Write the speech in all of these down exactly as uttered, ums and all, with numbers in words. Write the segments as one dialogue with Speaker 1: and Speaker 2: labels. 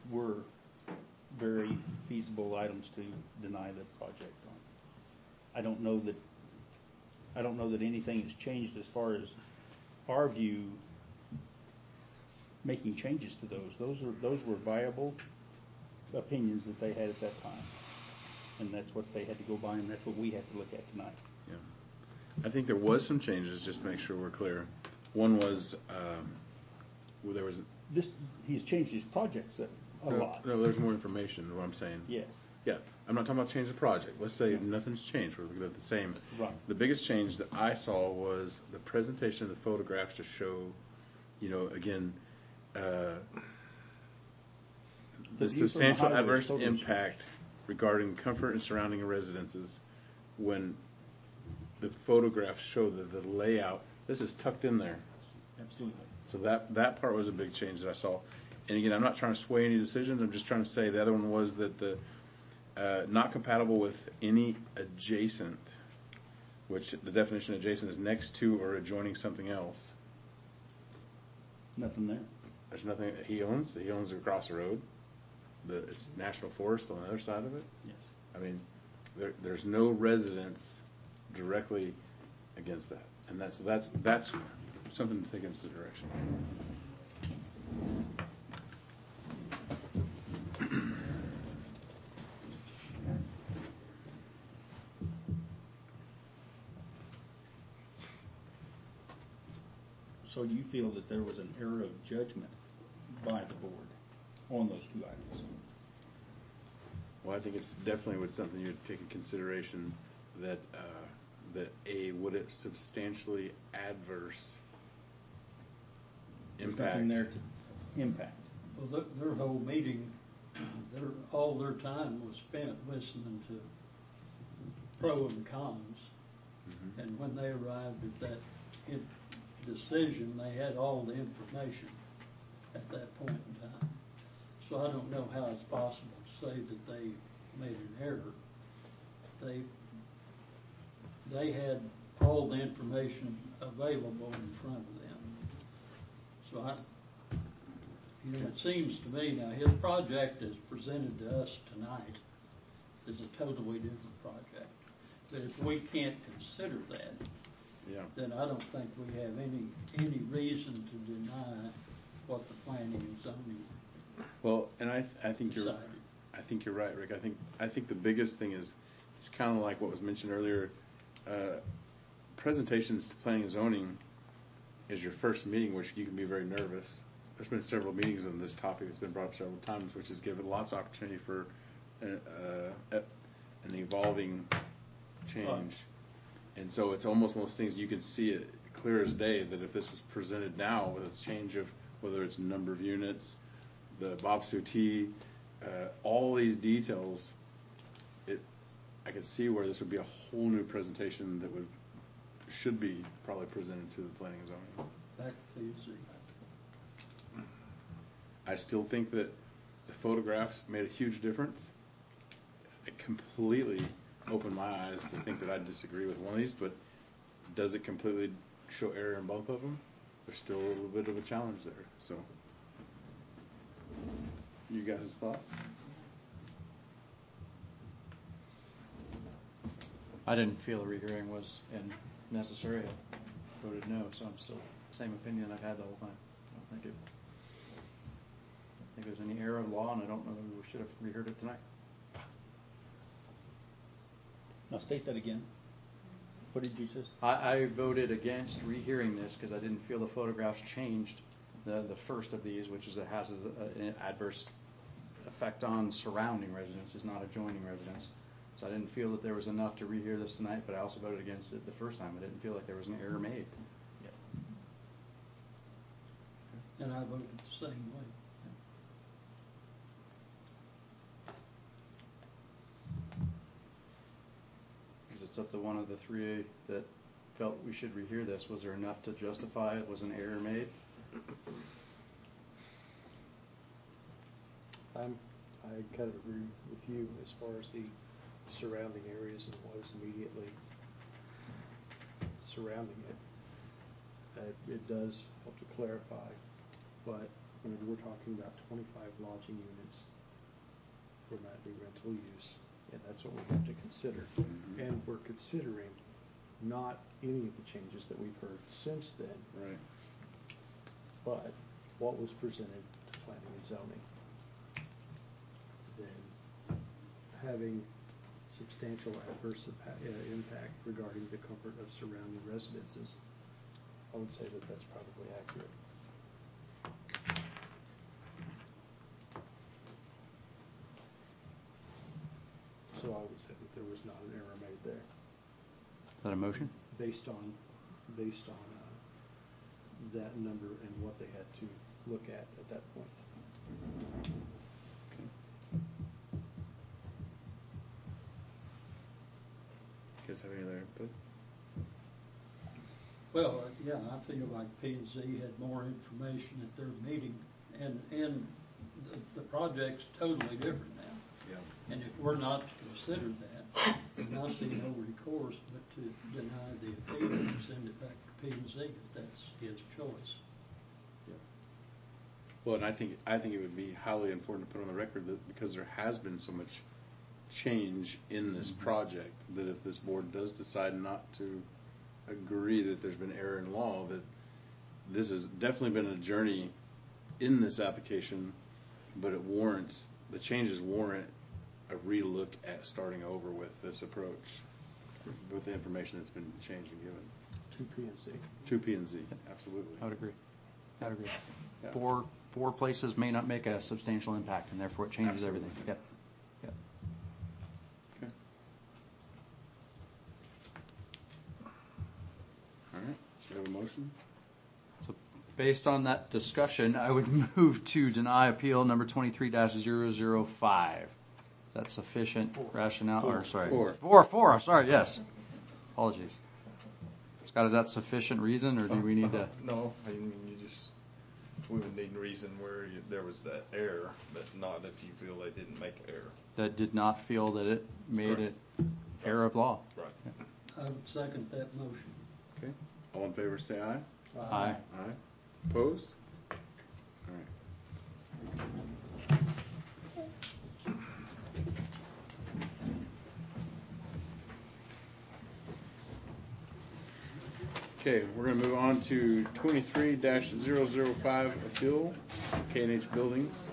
Speaker 1: were very feasible items to deny the project on. I don't know that, I don't know that anything has changed as far as our view making changes to those. Those are, those were viable opinions that they had at that time. And that's what they had to go by, and that's what we have to look at tonight.
Speaker 2: Yeah. I think there was some changes, just to make sure we're clear. One was, um, well, there was...
Speaker 1: This, he's changed his projects a, a
Speaker 2: no,
Speaker 1: lot.
Speaker 2: No, there's more information, what I'm saying.
Speaker 1: Yes.
Speaker 2: Yeah, I'm not talking about change the project. Let's say yeah. nothing's changed. We're looking at the same.
Speaker 1: Right.
Speaker 2: The biggest change that I saw was the presentation of the photographs to show, you know, again, uh, the, the substantial adverse impact regarding comfort and surrounding residences when the photographs show the, the layout. This is tucked in there.
Speaker 1: Absolutely.
Speaker 2: So that, that part was a big change that I saw. And again, I'm not trying to sway any decisions. I'm just trying to say the other one was that the uh, not compatible with any adjacent, which the definition of adjacent is next to or adjoining something else.
Speaker 1: Nothing there.
Speaker 2: There's nothing that he owns. He owns it across the road. The, it's national forest on the other side of it.
Speaker 1: Yes.
Speaker 2: I mean, there, there's no residence directly against that, and that's that's that's something to take into consideration.
Speaker 1: So you feel that there was an error of judgment by the board on those two items?
Speaker 2: Well, I think it's definitely would something you'd take into consideration that uh, that a would it substantially adverse impact.
Speaker 1: There's nothing there to impact.
Speaker 3: Well, the, their whole meeting, their all their time was spent listening to pro and cons, mm-hmm. and when they arrived at that it, decision, they had all the information at that point in time. So I don't know how it's possible to say that they made an error. They they had all the information available in front of them. So I, you know, it seems to me now his project as presented to us tonight is a totally different project. But if we can't consider that, yeah. then I don't think we have any any reason to deny what the planning and zoning.
Speaker 2: Well, and I I think
Speaker 3: decided.
Speaker 2: you're I think you're right, Rick. I think I think the biggest thing is it's kind of like what was mentioned earlier. Uh, presentations to planning and zoning is your first meeting, which you can be very nervous. There's been several meetings on this topic. It's been brought up several times, which has given lots of opportunity for uh, uh, an evolving change. Right. And so it's almost most things you can see it clear as day that if this was presented now with its change of whether it's number of units, the Bob Suti, uh, all these details, it I could see where this would be a whole new presentation that would should be probably presented to the planning and zoning.
Speaker 3: Back to you, Z.
Speaker 2: I still think that the photographs made a huge difference. It completely opened my eyes to think that I disagree with one of these, but does it completely show error in both of them? There's still a little bit of a challenge there. So, you guys' thoughts?
Speaker 4: I didn't feel a rehearing was in necessary. I voted no, so I'm still same opinion I've had the whole time. I don't think it. I think there's any error of law, and I don't know that we should have reheard it tonight.
Speaker 1: Now state that again. What did you say?
Speaker 4: I, I voted against rehearing this because I didn't feel the photographs changed the the first of these, which is it has a, a, an adverse effect on surrounding residences, not adjoining residents. So I didn't feel that there was enough to rehear this tonight, but I also voted against it the first time. I didn't feel like there was an error made.
Speaker 1: Yeah.
Speaker 3: And I voted the same way.
Speaker 4: It's up to one of the three that felt we should rehear this. Was there enough to justify it? Was an error made?
Speaker 5: I'm, I kind of agree with you as far as the surrounding areas and what is immediately surrounding it. Uh, it does help to clarify, but I mean, we're talking about twenty-five lodging units for nightly rental use, and that's what we have to consider.
Speaker 2: Mhm.
Speaker 5: And we're considering not any of the changes that we've heard since then,
Speaker 2: Right.
Speaker 5: but what was presented to planning and zoning. Then having substantial adverse impa- uh, impact regarding the comfort of surrounding residences, I would say that that's probably accurate. So I would say that there was not an error made there,
Speaker 4: Is that a motion?
Speaker 5: based on, based on uh, that number and what they had to look at at that point.
Speaker 2: You guys have any other input?
Speaker 3: Well, uh, yeah, I feel like P and Z had more information at their meeting, and, and the, the project's totally different now.
Speaker 2: Yeah.
Speaker 3: And if we're not to consider that, then I see no recourse but to deny the appeal and send it back to P and Z if that's his choice.
Speaker 2: Well, and I think, I think it would be highly important to put on the record that because there has been so much change in this project, that if this board does decide not to agree that there's been error in law, that this has definitely been a journey in this application, but it warrants, the changes warrant a relook at starting over with this approach, with the information that's been changed and given.
Speaker 5: To P and Z.
Speaker 2: To P and Z, absolutely.
Speaker 4: I would agree. I would agree.
Speaker 2: Yeah.
Speaker 4: Four, four places may not make a substantial impact, and therefore it changes
Speaker 2: Absolutely.
Speaker 4: everything. Yep. Yep.
Speaker 2: Okay. All right, should we have a motion?
Speaker 4: So based on that discussion, I would move to deny appeal number twenty-three dash zero zero five. Is that sufficient rationale? Or sorry,
Speaker 2: Four.
Speaker 4: Four, four, I'm sorry, yes. Apologies. Scott, is that sufficient reason, or do we need to?
Speaker 6: No, I mean, you just, we would need a reason where you, there was that error, but not if you feel they didn't make error.
Speaker 4: That did not feel that it made it
Speaker 6: Correct.
Speaker 4: error of law.
Speaker 6: Right.
Speaker 3: I would second that motion.
Speaker 2: Okay, all in favor say aye.
Speaker 4: Aye.
Speaker 2: Aye. Opposed? All right. Okay, we're gonna move on to twenty-three dash zero zero five appeal, K and H Buildings.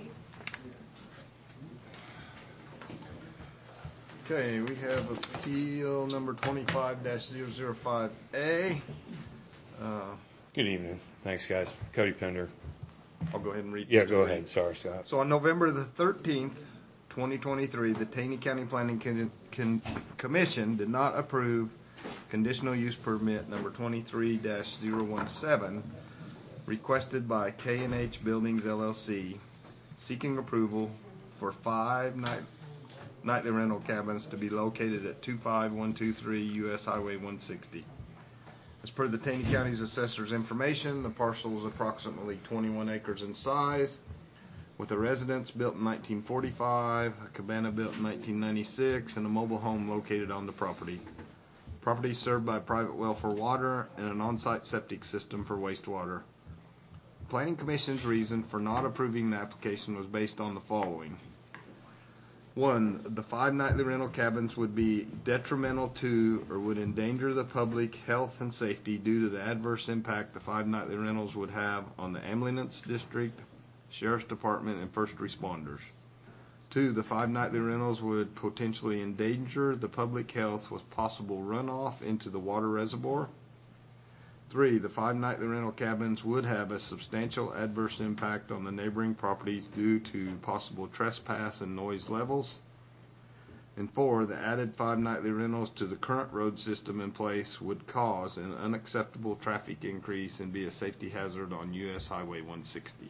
Speaker 6: Okay, we have appeal number twenty-five dash zero zero five A. Uh,
Speaker 7: Good evening. Thanks, guys. Cody Pender.
Speaker 6: I'll go ahead and read.
Speaker 7: Yeah,
Speaker 6: this
Speaker 7: go
Speaker 6: to you.
Speaker 7: ahead. Sorry, Scott.
Speaker 6: So on November the thirteenth, twenty twenty-three, the Taney County Planning Con- Con- Commission did not approve conditional use permit number twenty-three dash zero seventeen requested by K and H Buildings L L C, seeking approval for five night, nightly rental cabins to be located at two five one two three U S Highway one sixty. As per the Taney County's assessor's information, the parcel is approximately twenty-one acres in size, with a residence built in nineteen forty-five, a cabana built in nineteen ninety-six, and a mobile home located on the property. Property is served by private well for water and an on-site septic system for wastewater. The Planning Commission's reason for not approving the application was based on the following. One, the five nightly rental cabins would be detrimental to or would endanger the public health and safety due to the adverse impact the five nightly rentals would have on the ambulance district, sheriff's department, and first responders. Two, the five nightly rentals would potentially endanger the public health with possible runoff into the water reservoir. Three, the five nightly rental cabins would have a substantial adverse impact on the neighboring properties due to possible trespass and noise levels. And four, the added five nightly rentals to the current road system in place would cause an unacceptable traffic increase and be a safety hazard on U S Highway one sixty.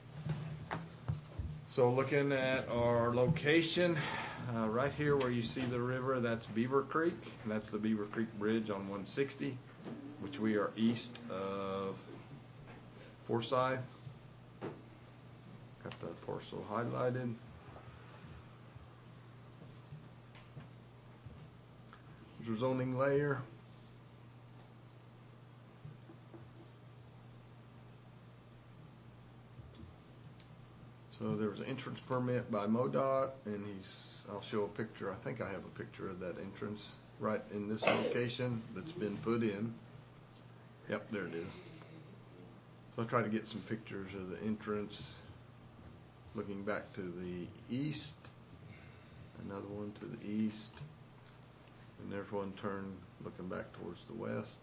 Speaker 6: So looking at our location, uh, right here where you see the river, that's Beaver Creek. And that's the Beaver Creek Bridge on one sixty, which we are east of Forsyth. Got the parcel highlighted. There's a zoning layer. So there was an entrance permit by MoDOT, and he's, I'll show a picture, I think I have a picture of that entrance right in this location that's been put in. Yep, there it is. So I tried to get some pictures of the entrance looking back to the east, another one to the east, and there's one turn looking back towards the west.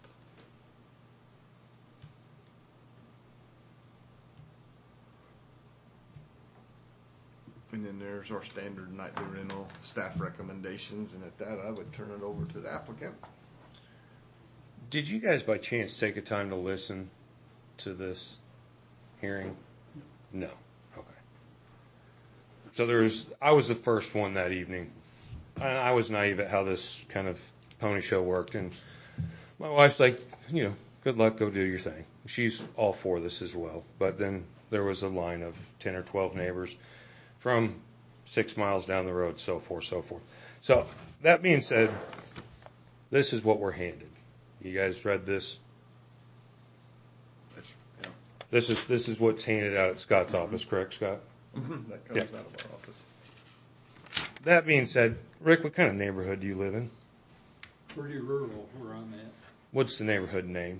Speaker 6: And then there's our standard nightly rental staff recommendations, and at that I would turn it over to the applicant.
Speaker 7: Did you guys by chance take a time to listen to this hearing? No. Okay. So there was, I was the first one that evening. And I was naive at how this kind of pony show worked, and my wife's like, you know, good luck, go do your thing. She's all for this as well. But then there was a line of ten or twelve neighbors from six miles down the road, so forth, so forth. So that being said, this is what we're handed. You guys read this?
Speaker 2: That's, yeah.
Speaker 7: This is this is what's handed out at Scott's office, correct, Scott?
Speaker 6: Mm-hmm. That comes
Speaker 7: Yeah.
Speaker 6: out of our office.
Speaker 7: That being said, Rick, what kind of neighborhood do you live in?
Speaker 3: Pretty rural where I'm at.
Speaker 7: What's the neighborhood name?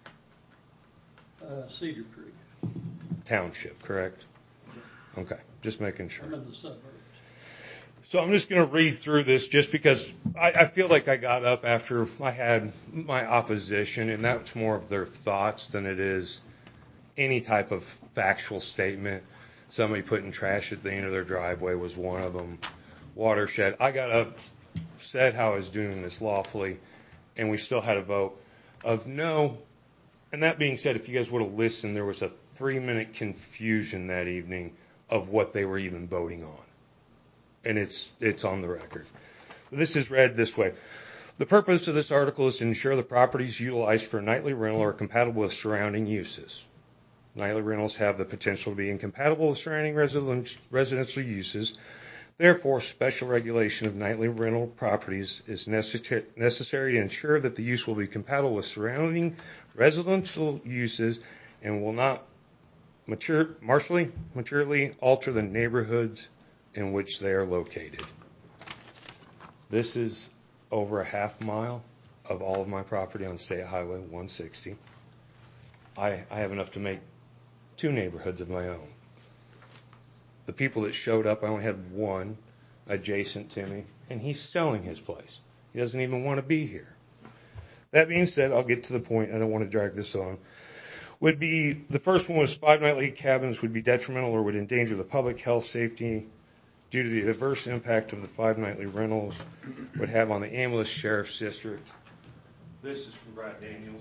Speaker 3: Uh, Cedar Creek.
Speaker 7: Township, correct? Okay, just making sure.
Speaker 3: I'm in the suburbs.
Speaker 7: So I'm just going to read through this just because I, I feel like I got up after I had my opposition, and that's more of their thoughts than it is any type of factual statement. Somebody putting trash at the end of their driveway was one of them. Watershed. I got up, said how I was doing this lawfully, and we still had a vote of no. And that being said, if you guys would have listened, there was a three-minute confusion that evening of what they were even voting on. And it's it's on the record. This is read this way. The purpose of this article is to ensure the properties utilized for nightly rental are compatible with surrounding uses. Nightly rentals have the potential to be incompatible with surrounding residential uses. Therefore, special regulation of nightly rental properties is necessar- necessary to ensure that the use will be compatible with surrounding residential uses and will not mature, martially, materially alter the neighborhoods in which they are located. This is over a half mile of all of my property on State Highway one sixty. I, I have enough to make two neighborhoods of my own. The people that showed up, I only had one adjacent to me, and he's selling his place. He doesn't even want to be here. That being said, I'll get to the point. I don't want to drag this on. Would be, the first one was five nightly cabins would be detrimental or would endanger the public health, safety, due to the adverse impact of the five nightly rentals would have on the ambulance sheriff's district. This is from Brad Daniels.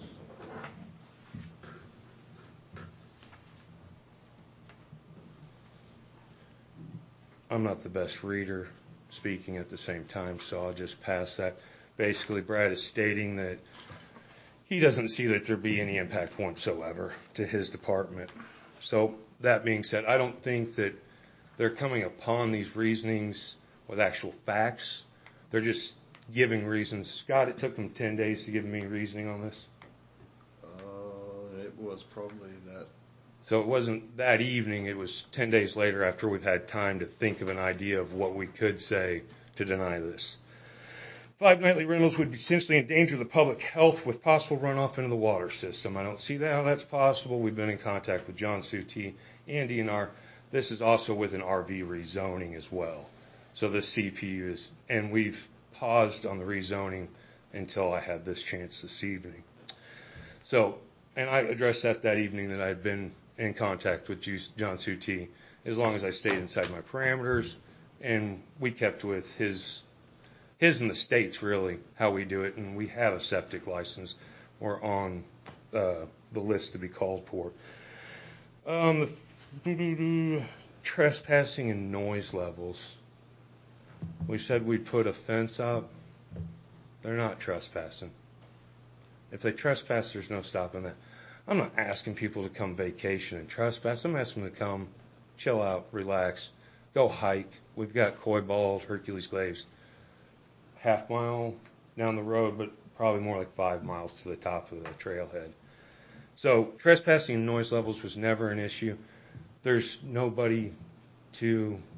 Speaker 7: I'm not the best reader speaking at the same time, so I'll just pass that. Basically, Brad is stating that he doesn't see that there be any impact whatsoever to his department. So that being said, I don't think that they're coming upon these reasonings with actual facts. They're just giving reasons. Scott, it took them ten days to give me reasoning on this.
Speaker 6: Uh, it was probably that.
Speaker 7: So it wasn't that evening. It was ten days later after we'd had time to think of an idea of what we could say to deny this. Five nightly rentals would essentially endanger the public health with possible runoff into the water system. I don't see how that's possible. We've been in contact with John Suti and D N R. This is also with an R V rezoning as well. So the C P U is, and we've paused on the rezoning until I had this chance this evening. So, and I addressed that that evening that I had been in contact with John Suti as long as I stayed inside my parameters, and we kept with his his and the state's really how we do it, and we have a septic license. We're on uh, the list to be called for. Um, the trespassing and noise levels. We said we'd put a fence up. They're not trespassing. If they trespass, there's no stopping that. I'm not asking people to come vacation and trespass. I'm asking them to come, chill out, relax, go hike. We've got Coy Bald, Hercules Glades, half mile down the road, but probably more like five miles to the top of the trailhead. So trespassing and noise levels was never an issue. There's nobody to